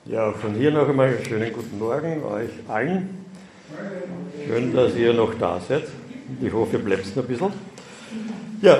Ja, von hier noch einmal einen schönen guten Morgen euch allen. Schön, dass ihr noch da seid. Ich hoffe, ihr bleibt noch ein bisschen. Ja,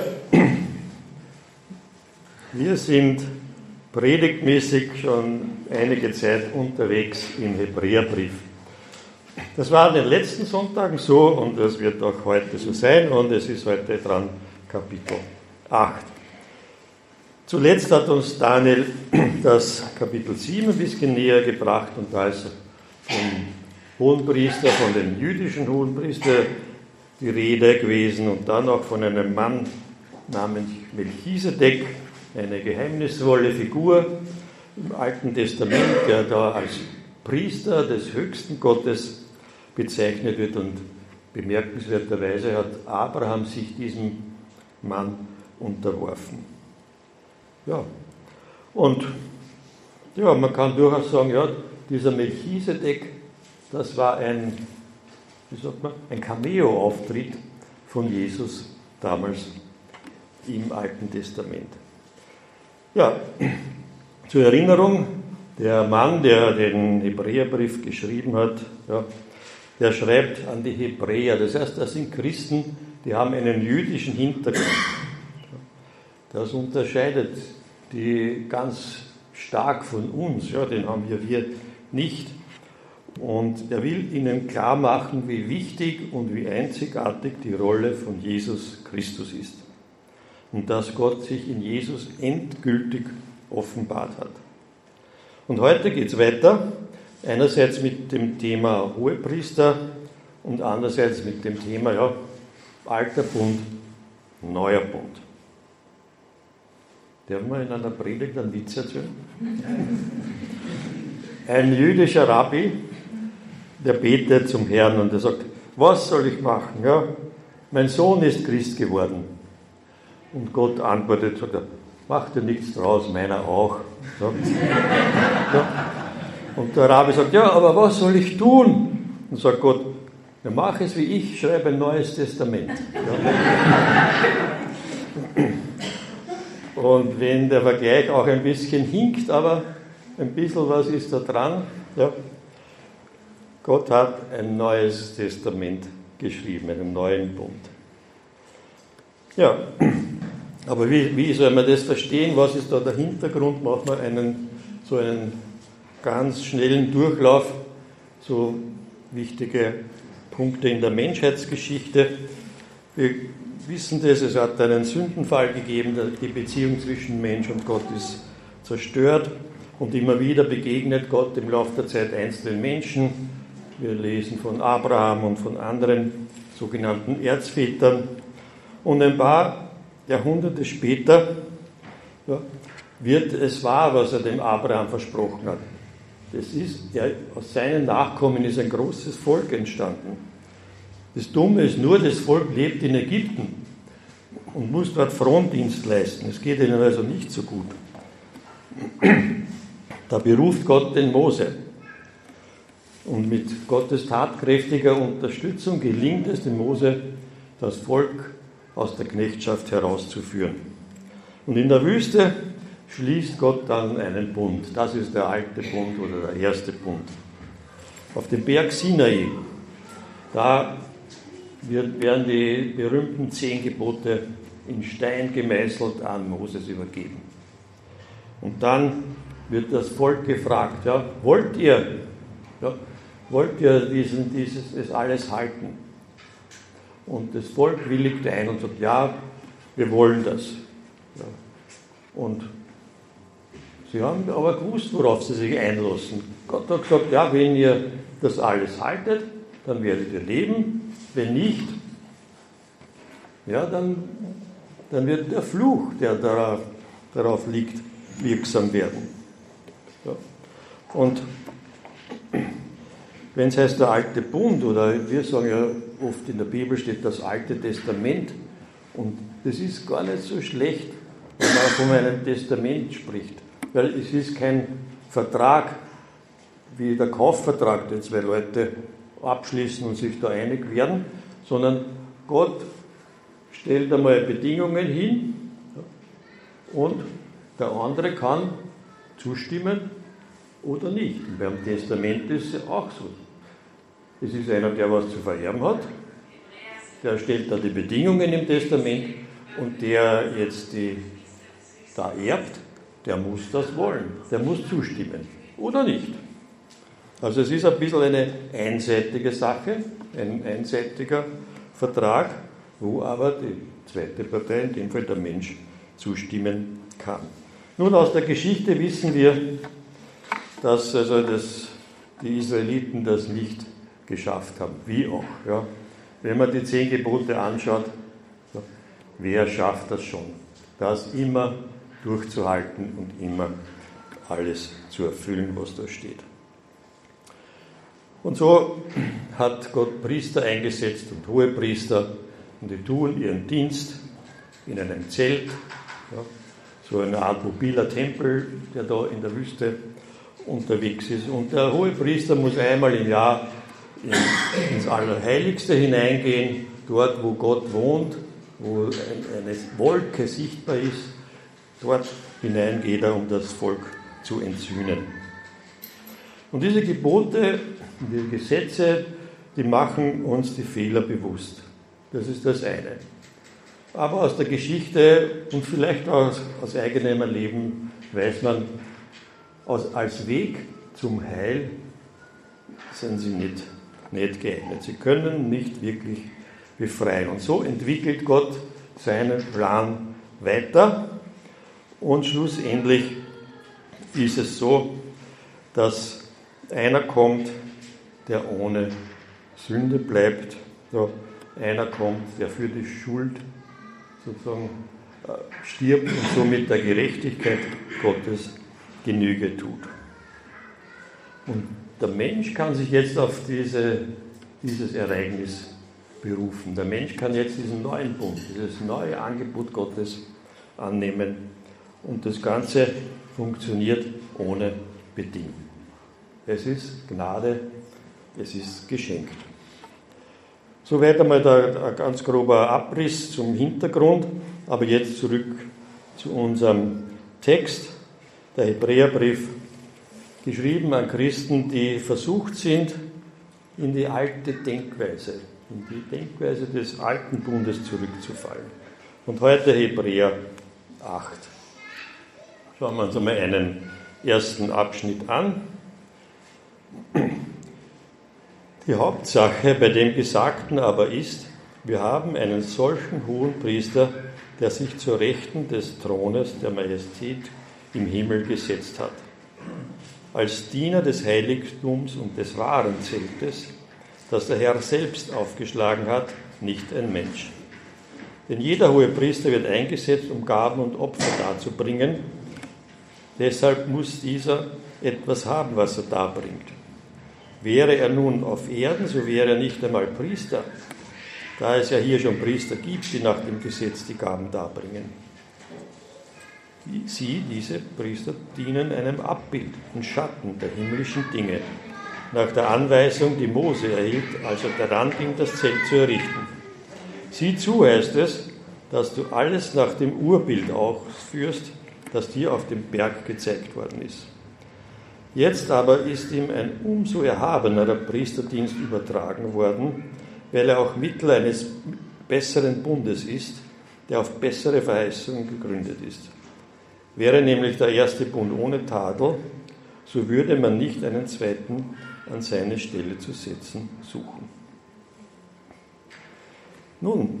wir sind predigtmäßig schon einige Zeit unterwegs im Hebräerbrief. Das war an den letzten Sonntagen so und das wird auch heute so sein und es ist heute dran Kapitel 8. Zuletzt hat uns Daniel das Kapitel 7 ein bisschen näher gebracht und da ist vom Hohenpriester, von dem jüdischen Hohenpriester die Rede gewesen und dann auch von einem Mann namens Melchisedek, eine geheimnisvolle Figur im Alten Testament, der da als Priester des höchsten Gottes bezeichnet wird und bemerkenswerterweise hat Abraham sich diesem Mann unterworfen. Ja, und ja, man kann durchaus sagen, ja, dieser Melchisedek, das war ein Cameo-Auftritt von Jesus damals im Alten Testament. Ja, zur Erinnerung, der Mann, der den Hebräerbrief geschrieben hat, ja, der schreibt an die Hebräer, das heißt, das sind Christen, die haben einen jüdischen Hintergrund. Das unterscheidet die ganz stark von uns, ja, den haben wir hier nicht. Und er will ihnen klar machen, wie wichtig und wie einzigartig die Rolle von Jesus Christus ist. Und dass Gott sich in Jesus endgültig offenbart hat. Und heute geht es weiter, einerseits mit dem Thema Hohepriester und andererseits mit dem Thema Alter Bund, Neuer Bund. Dürfen wir in einer Predigt einen Witz erzählen? Ein jüdischer Rabbi, der betet zum Herrn und er sagt, was soll ich machen? Ja, mein Sohn ist Christ geworden. Und Gott antwortet, sagt er, mach dir nichts draus, meiner auch. Ja. Ja. Und der Rabbi sagt, ja, aber was soll ich tun? Und sagt Gott, ja, mach es wie ich, schreibe ein neues Testament. Ja. Und wenn der Vergleich auch ein bisschen hinkt, aber ein bisschen was ist da dran. Ja. Gott hat ein neues Testament geschrieben, einen neuen Bund. Ja, aber wie soll man das verstehen? Was ist da der Hintergrund? Machen wir einen ganz schnellen Durchlauf, so wichtige Punkte in der Menschheitsgeschichte. Wir wissen das, es hat einen Sündenfall gegeben, die Beziehung zwischen Mensch und Gott ist zerstört und immer wieder begegnet Gott im Laufe der Zeit einzelnen Menschen. Wir lesen von Abraham und von anderen sogenannten Erzvätern und ein paar Jahrhunderte später wird es wahr, was er dem Abraham versprochen hat. Das ist, aus seinen Nachkommen ist ein großes Volk entstanden. Das Dumme ist nur, das Volk lebt in Ägypten und muss dort Frondienst leisten. Es geht ihnen also nicht so gut. Da beruft Gott den Mose. Und mit Gottes tatkräftiger Unterstützung gelingt es dem Mose, das Volk aus der Knechtschaft herauszuführen. Und in der Wüste schließt Gott dann einen Bund. Das ist der alte Bund oder der erste Bund. Auf dem Berg Sinai, da werden die berühmten 10 Gebote in Stein gemeißelt an Moses übergeben. Und dann wird das Volk gefragt, wollt ihr das alles halten? Und das Volk willigt ein und sagt, ja, wir wollen das. Ja. Und sie haben aber gewusst, worauf sie sich einlassen. Gott hat gesagt, ja, wenn ihr das alles haltet, dann werdet ihr leben. Wenn nicht, ja, dann wird der Fluch, der darauf liegt, wirksam werden. Ja. Und wenn es heißt der alte Bund, oder wir sagen ja oft in der Bibel steht das Alte Testament, und das ist gar nicht so schlecht, wenn man von einem Testament spricht, weil es ist kein Vertrag wie der Kaufvertrag, den zwei Leute abschließen und sich da einig werden, sondern Gott stellt einmal Bedingungen hin und der andere kann zustimmen oder nicht. Und beim Testament ist es auch so. Es ist einer, der was zu vererben hat, der stellt da die Bedingungen im Testament und der jetzt da erbt, der muss das wollen, der muss zustimmen oder nicht. Also es ist ein bisschen eine einseitige Sache, ein einseitiger Vertrag, wo aber die zweite Partei, in dem Fall der Mensch, zustimmen kann. Nun, aus der Geschichte wissen wir, dass die Israeliten das nicht geschafft haben. Wie auch. Ja. Wenn man die 10 Gebote anschaut, wer schafft das schon? Das immer durchzuhalten und immer alles zu erfüllen, was da steht. Und so hat Gott Priester eingesetzt und Hohepriester und die tun ihren Dienst in einem Zelt, ja, so eine Art mobiler Tempel, der da in der Wüste unterwegs ist. Und der Hohepriester muss einmal im Jahr ins Allerheiligste hineingehen, dort wo Gott wohnt, wo eine Wolke sichtbar ist, dort hinein geht er, um das Volk zu entsühnen. Und diese Gebote, die Gesetze, die machen uns die Fehler bewusst. Das ist das eine. Aber aus der Geschichte und vielleicht auch aus eigenem Erleben weiß man, als Weg zum Heil sind sie nicht geeignet. Sie können nicht wirklich befreien. Und so entwickelt Gott seinen Plan weiter. Und schlussendlich ist es so, dass einer kommt, der ohne Sünde bleibt. So, einer kommt, der für die Schuld sozusagen stirbt und somit der Gerechtigkeit Gottes Genüge tut. Und der Mensch kann sich jetzt auf dieses Ereignis berufen. Der Mensch kann jetzt diesen neuen Bund, dieses neue Angebot Gottes annehmen. Und das Ganze funktioniert ohne Bedingung. Es ist Gnade, es ist geschenkt. Soweit einmal ein ganz grober Abriss zum Hintergrund, aber jetzt zurück zu unserem Text, der Hebräerbrief, geschrieben an Christen, die versucht sind, in die alte Denkweise, in die Denkweise des alten Bundes zurückzufallen. Und heute Hebräer 8. Schauen wir uns einmal einen ersten Abschnitt an. Die Hauptsache bei dem Gesagten aber ist, wir haben einen solchen hohen Priester, der sich zur Rechten des Thrones der Majestät im Himmel gesetzt hat. Als Diener des Heiligtums und des wahren Zeltes, das der Herr selbst aufgeschlagen hat, nicht ein Mensch. Denn jeder hohe Priester wird eingesetzt, um Gaben und Opfer darzubringen. Deshalb muss dieser etwas haben, was er darbringt. Wäre er nun auf Erden, so wäre er nicht einmal Priester, da es ja hier schon Priester gibt, die nach dem Gesetz die Gaben darbringen. Diese Priester dienen einem Abbild, einem Schatten der himmlischen Dinge, nach der Anweisung, die Mose erhielt, als er daran ging, das Zelt zu errichten. Sieh zu, heißt es, dass du alles nach dem Urbild ausführst, das dir auf dem Berg gezeigt worden ist. Jetzt aber ist ihm ein umso erhabenerer Priesterdienst übertragen worden, weil er auch Mittel eines besseren Bundes ist, der auf bessere Verheißungen gegründet ist. Wäre nämlich der erste Bund ohne Tadel, so würde man nicht einen zweiten an seine Stelle zu setzen suchen. Nun,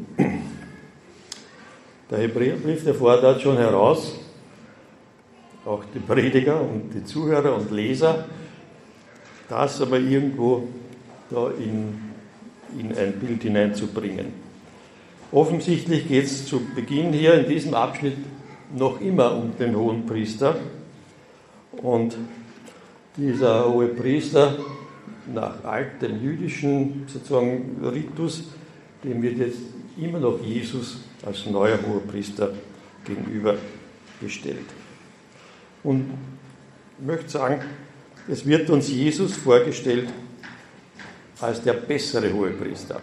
der Hebräerbrief, der fordert schon heraus, auch die Prediger und die Zuhörer und Leser, das aber irgendwo da in ein Bild hineinzubringen. Offensichtlich geht es zu Beginn hier in diesem Abschnitt noch immer um den hohen Priester. Und dieser hohe Priester nach altem jüdischen sozusagen Ritus, dem wird jetzt immer noch Jesus als neuer hoher Priester gegenübergestellt. Und ich möchte sagen, es wird uns Jesus vorgestellt als der bessere Hohepriester.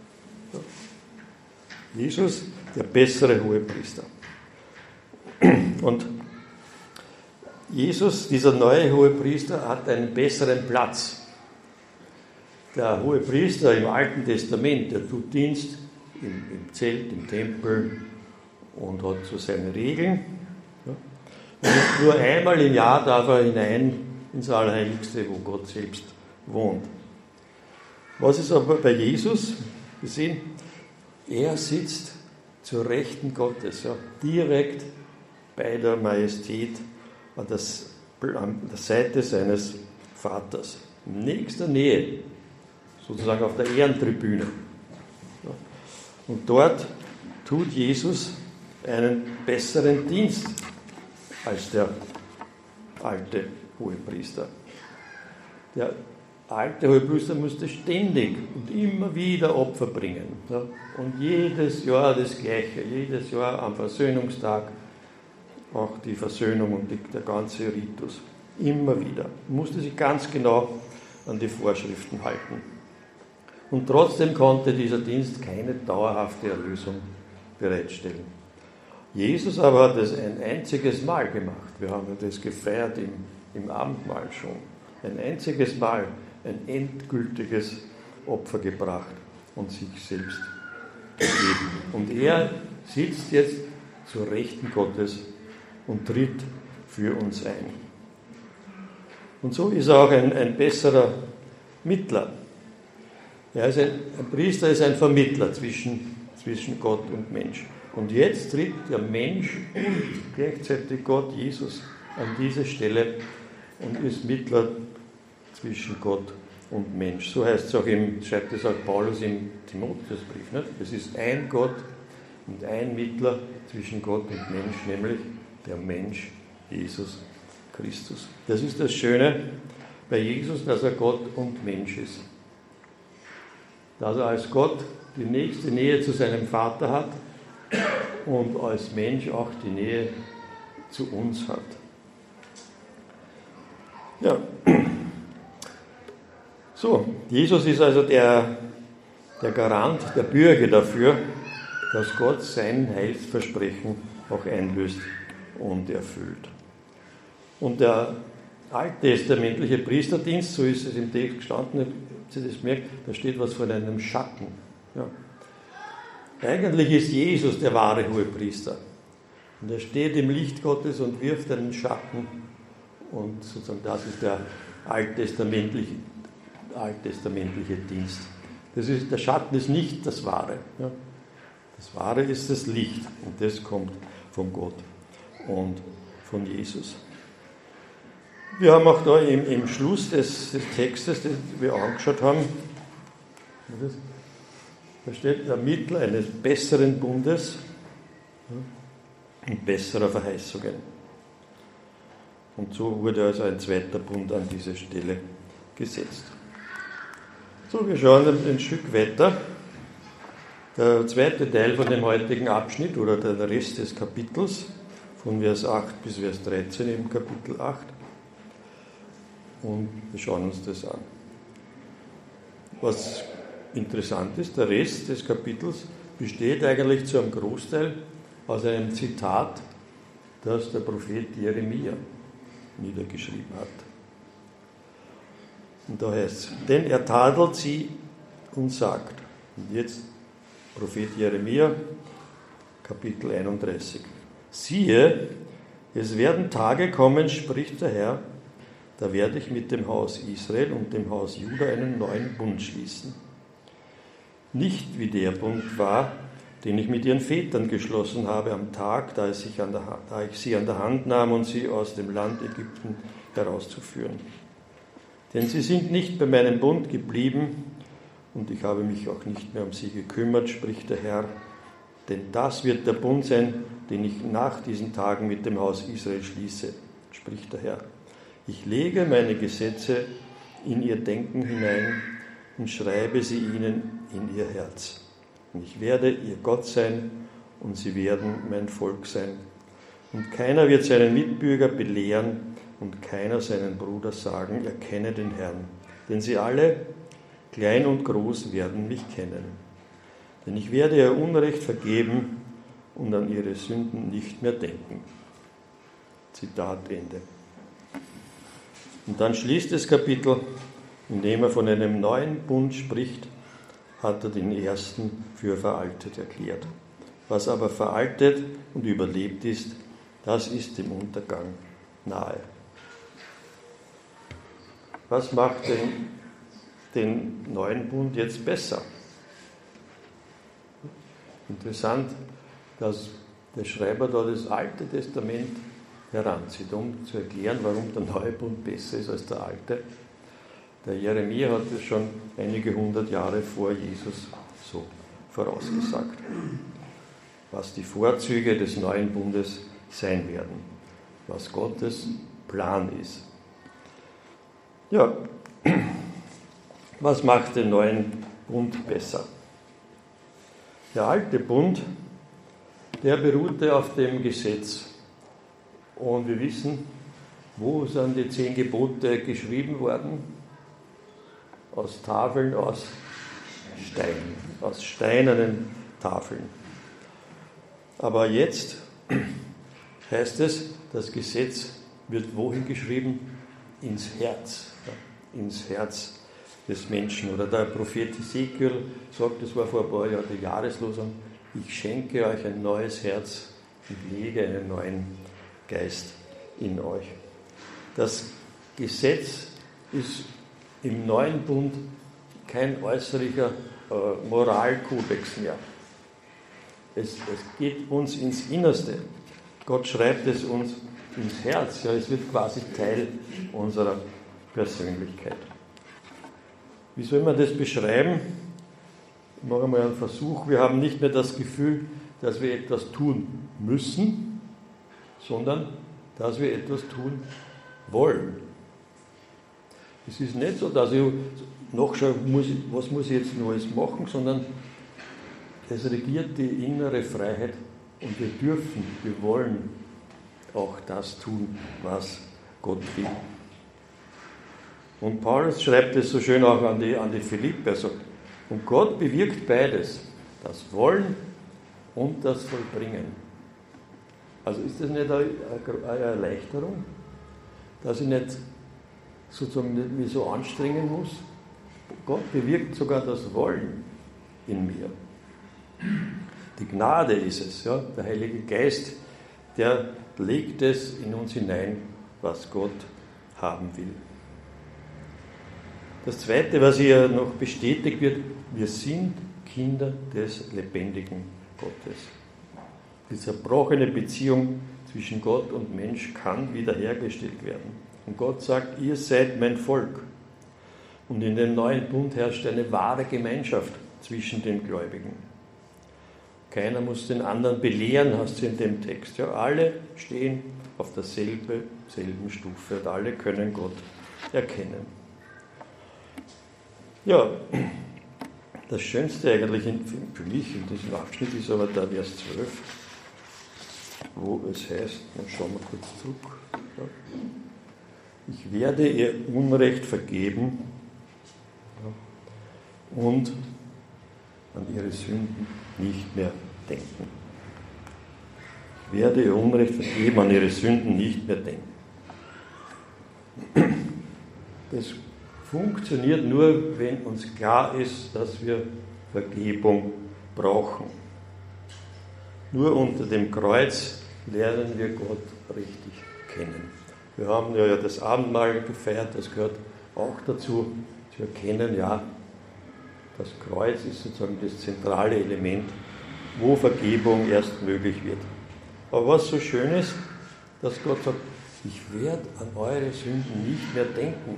Jesus, der bessere Hohepriester. Und Jesus, dieser neue Hohepriester, hat einen besseren Platz. Der Hohepriester im Alten Testament, der tut Dienst im Zelt, im Tempel und hat so seine Regeln. Ja. Und nur einmal im Jahr darf er hinein ins Allerheiligste, wo Gott selbst wohnt. Was ist aber bei Jesus? Wir sehen, er sitzt zur Rechten Gottes, ja, direkt bei der Majestät an der Seite seines Vaters, in nächster Nähe, sozusagen auf der Ehrentribüne. Ja. Und dort tut Jesus einen besseren Dienst als der alte Hohepriester. Der alte Hohepriester musste ständig und immer wieder Opfer bringen. Ja. Und jedes Jahr das Gleiche, jedes Jahr am Versöhnungstag auch die Versöhnung und der ganze Ritus. Immer wieder. Man musste sich ganz genau an die Vorschriften halten. Und trotzdem konnte dieser Dienst keine dauerhafte Erlösung bereitstellen. Jesus aber hat es ein einziges Mal gemacht. Wir haben das gefeiert im Abendmahl schon. Ein einziges Mal ein endgültiges Opfer gebracht und sich selbst gegeben. Und er sitzt jetzt zur Rechten Gottes und tritt für uns ein. Und so ist er auch ein besserer Mittler. Ein Priester ist ein Vermittler zwischen Gott und Mensch. Und jetzt tritt der Mensch und gleichzeitig Gott, Jesus, an diese Stelle und ist Mittler zwischen Gott und Mensch. So heißt es auch schreibt es auch Paulus im Timotheusbrief. Nicht? Es ist ein Gott und ein Mittler zwischen Gott und Mensch, nämlich der Mensch, Jesus Christus. Das ist das Schöne bei Jesus, dass er Gott und Mensch ist. Dass er als Gott die nächste Nähe zu seinem Vater hat und als Mensch auch die Nähe zu uns hat. Ja. So, Jesus ist also der Garant, der Bürger dafür, dass Gott sein Heilsversprechen auch einlöst und erfüllt. Und der alttestamentliche Priesterdienst, so ist es im Text gestanden, habt ihr das gemerkt, da steht was von einem Schatten. Ja. Eigentlich ist Jesus der wahre Hohepriester. Und er steht im Licht Gottes und wirft einen Schatten. Und sozusagen das ist der alttestamentliche Dienst. Der Schatten ist nicht das Wahre. Ja. Das Wahre ist das Licht. Und das kommt von Gott und von Jesus. Wir haben auch da im Schluss des Textes, den wir angeschaut haben, da steht der Mittler eines besseren Bundes und besserer Verheißungen. Und so wurde also ein zweiter Bund an diese Stelle gesetzt. So, wir schauen ein Stück weiter. Der zweite Teil von dem heutigen Abschnitt oder der Rest des Kapitels, von Vers 8 bis Vers 13 im Kapitel 8. Und wir schauen uns das an. Was interessant ist, der Rest des Kapitels besteht eigentlich zu einem Großteil aus einem Zitat, das der Prophet Jeremia niedergeschrieben hat. Und da heißt es, denn er tadelt sie und sagt, und jetzt Prophet Jeremia, Kapitel 31, siehe, es werden Tage kommen, spricht der Herr, da werde ich mit dem Haus Israel und dem Haus Juda einen neuen Bund schließen. Nicht wie der Bund war, den ich mit ihren Vätern geschlossen habe am Tag, da ich sie an der Hand nahm und sie aus dem Land Ägypten herauszuführen. Denn sie sind nicht bei meinem Bund geblieben und ich habe mich auch nicht mehr um sie gekümmert, spricht der Herr. Denn das wird der Bund sein, den ich nach diesen Tagen mit dem Haus Israel schließe, spricht der Herr. Ich lege meine Gesetze in ihr Denken hinein und schreibe sie ihnen in ihr Herz. Und ich werde ihr Gott sein und sie werden mein Volk sein. Und keiner wird seinen Mitbürger belehren und keiner seinen Bruder sagen, erkenne den Herrn. Denn sie alle, klein und groß, werden mich kennen. Denn ich werde ihr Unrecht vergeben und an ihre Sünden nicht mehr denken. Zitat Ende. Und dann schließt das Kapitel, indem er von einem neuen Bund spricht, hat er den ersten für veraltet erklärt. Was aber veraltet und überlebt ist, das ist dem Untergang nahe. Was macht den neuen Bund jetzt besser? Interessant, dass der Schreiber da das Alte Testament heranzieht, um zu erklären, warum der neue Bund besser ist als der alte. Der Jeremia hat es schon einige hundert Jahre vor Jesus so vorausgesagt, was die Vorzüge des neuen Bundes sein werden, was Gottes Plan ist. Ja, was macht den neuen Bund besser? Der alte Bund, der beruhte auf dem Gesetz. Und wir wissen, wo sind die 10 Gebote geschrieben worden? Aus Tafeln, aus Stein, aus steinernen Tafeln. Aber jetzt heißt es, das Gesetz wird wohin geschrieben? Ins Herz. Ins Herz des Menschen. Oder der Prophet Ezekiel sagt, das war vor ein paar Jahren die Jahreslosung, ich schenke euch ein neues Herz und lege einen neuen Geist in euch. Das Gesetz ist im neuen Bund kein äußerlicher Moralkodex mehr. Es geht uns ins Innerste. Gott schreibt es uns ins Herz. Ja, es wird quasi Teil unserer Persönlichkeit. Wie soll man das beschreiben? Ich mache mal einen Versuch. Wir haben nicht mehr das Gefühl, dass wir etwas tun müssen, sondern dass wir etwas tun wollen. Es ist nicht so, dass ich nachschaue, was muss ich jetzt Neues machen, sondern es regiert die innere Freiheit und wir dürfen, wir wollen auch das tun, was Gott will. Und Paulus schreibt es so schön auch an die Philipper, er sagt, und Gott bewirkt beides, das Wollen und das Vollbringen. Also ist das nicht eine Erleichterung, dass ich nicht sozusagen nicht mich so anstrengen muss? Gott bewirkt sogar das Wollen in mir. Die Gnade ist es, ja? Der Heilige Geist, der legt es in uns hinein, was Gott haben will. Das Zweite, was hier noch bestätigt wird, wir sind Kinder des lebendigen Gottes. Die zerbrochene Beziehung zwischen Gott und Mensch kann wiederhergestellt werden. Und Gott sagt, ihr seid mein Volk. Und in dem neuen Bund herrscht eine wahre Gemeinschaft zwischen den Gläubigen. Keiner muss den anderen belehren, hast du in dem Text. Ja, alle stehen auf derselben Stufe und alle können Gott erkennen. Ja, das Schönste eigentlich für mich in diesem Abschnitt ist aber der Vers 12, wo es heißt, dann schauen wir kurz zurück, ja, ich werde ihr Unrecht vergeben, ja, und an ihre Sünden nicht mehr denken. Ich werde ihr Unrecht vergeben, an ihre Sünden nicht mehr denken. Das funktioniert nur, wenn uns klar ist, dass wir Vergebung brauchen. Nur unter dem Kreuz lernen wir Gott richtig kennen. Wir haben ja das Abendmahl gefeiert, das gehört auch dazu, zu erkennen, ja, das Kreuz ist sozusagen das zentrale Element, wo Vergebung erst möglich wird. Aber was so schön ist, dass Gott sagt, ich werde an eure Sünden nicht mehr denken.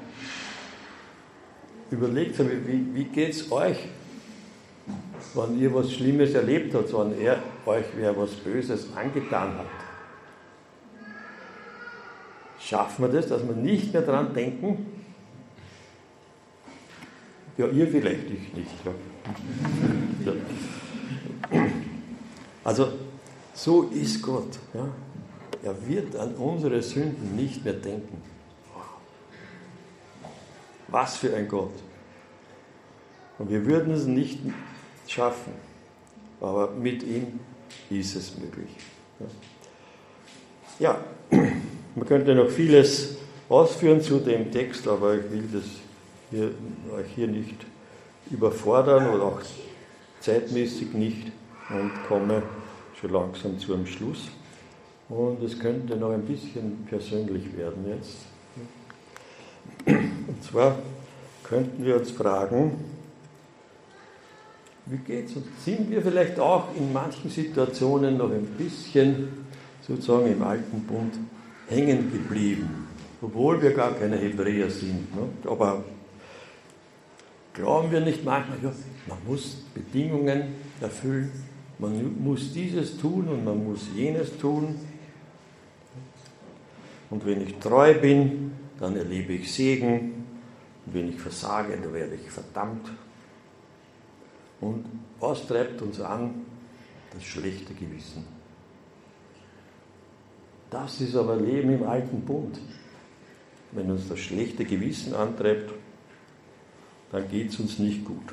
Überlegt euch, wie geht es euch, wenn ihr was Schlimmes erlebt habt, wenn er euch wer was Böses angetan hat. Schaffen wir das, dass wir nicht mehr daran denken? Ja, ihr vielleicht, ich nicht. Ja. Ja. Also, so ist Gott. Ja. Er wird an unsere Sünden nicht mehr denken. Was für ein Gott. Und wir würden es nicht schaffen, aber mit ihm ist es möglich. Ja, man könnte noch vieles ausführen zu dem Text, aber ich will euch hier nicht überfordern oder auch zeitmäßig nicht und komme schon langsam zu einem Schluss. Und es könnte noch ein bisschen persönlich werden jetzt. Und zwar könnten wir uns fragen, wie geht's uns? Sind wir vielleicht auch in manchen Situationen noch ein bisschen sozusagen im alten Bund hängen geblieben, obwohl wir gar keine Hebräer sind. Ne? Aber glauben wir nicht manchmal, ja, man muss Bedingungen erfüllen, man muss dieses tun und man muss jenes tun. Und wenn ich treu bin, dann erlebe ich Segen. Und wenn ich versage, dann werde ich verdammt. Und was treibt uns an? Das schlechte Gewissen. Das ist aber Leben im alten Bund. Wenn uns das schlechte Gewissen antreibt, dann geht es uns nicht gut.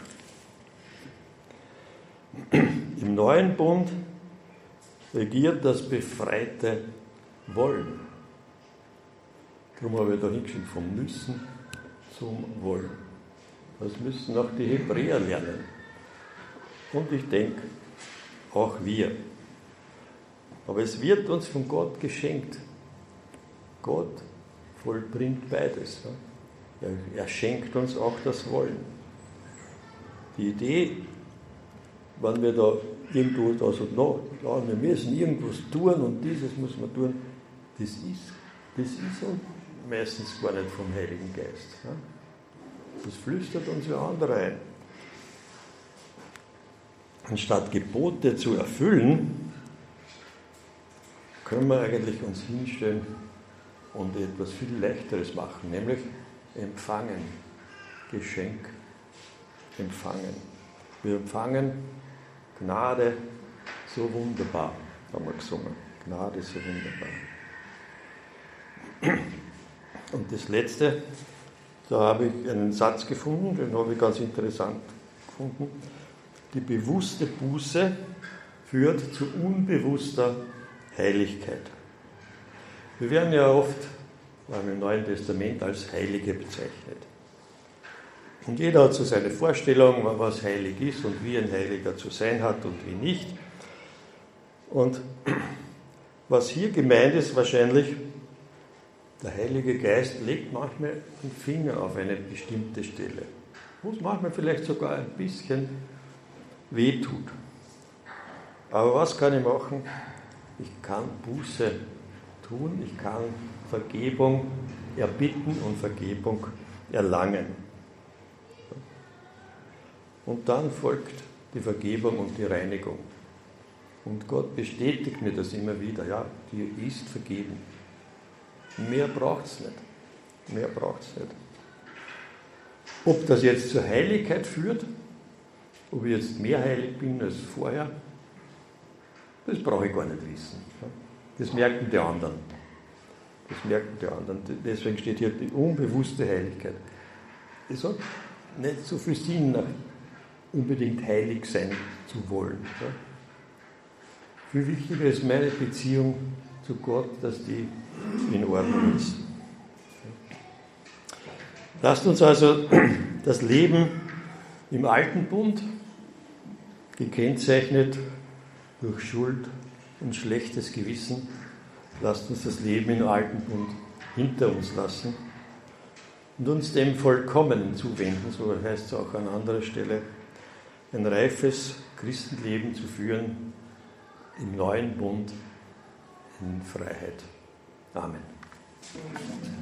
Im neuen Bund regiert das befreite Wollen. Darum habe ich da hingeschrieben, vom Müssen zum Wollen. Das müssen auch die Hebräer lernen. Und ich denke, auch wir. Aber es wird uns von Gott geschenkt. Gott vollbringt beides. Er schenkt uns auch das Wollen. Die Idee, wenn wir da irgendwo also wir müssen irgendwas tun und dieses muss man tun, das ist meistens gar nicht vom Heiligen Geist. Das flüstert uns ja andere ein. Anstatt Gebote zu erfüllen, können wir eigentlich uns hinstellen und etwas viel Leichteres machen, nämlich empfangen, Geschenk empfangen. Wir empfangen Gnade so wunderbar, haben wir gesungen. Gnade so wunderbar. Und das Letzte, da habe ich einen Satz gefunden, den habe ich ganz interessant gefunden. Die bewusste Buße führt zu unbewusster Heiligkeit. Wir werden ja oft, vor allem im Neuen Testament, als Heilige bezeichnet. Und jeder hat so seine Vorstellung, was heilig ist und wie ein Heiliger zu sein hat und wie nicht. Und was hier gemeint ist, wahrscheinlich, der Heilige Geist legt manchmal den Finger auf eine bestimmte Stelle, wo es manchmal vielleicht sogar ein bisschen wehtut. Aber was kann ich machen? Ich kann Buße tun, ich kann Vergebung erbitten und Vergebung erlangen. Und dann folgt die Vergebung und die Reinigung. Und Gott bestätigt mir das immer wieder. Ja, dir ist vergeben. Mehr braucht es nicht. Mehr braucht es nicht. Ob das jetzt zur Heiligkeit führt, ob ich jetzt mehr heilig bin als vorher, das brauche ich gar nicht wissen. Das merken die anderen. Deswegen steht hier die unbewusste Heiligkeit. Es hat nicht so viel Sinn, nach unbedingt heilig sein zu wollen. Viel wichtiger ist meine Beziehung zu Gott, dass die in Ordnung ist. Lasst uns also das Leben im Alten Bund, gekennzeichnet durch Schuld und schlechtes Gewissen, lasst uns das Leben im Alten Bund hinter uns lassen und uns dem Vollkommenen zuwenden, so heißt es auch an anderer Stelle, ein reifes Christenleben zu führen im neuen Bund in Freiheit. Amen.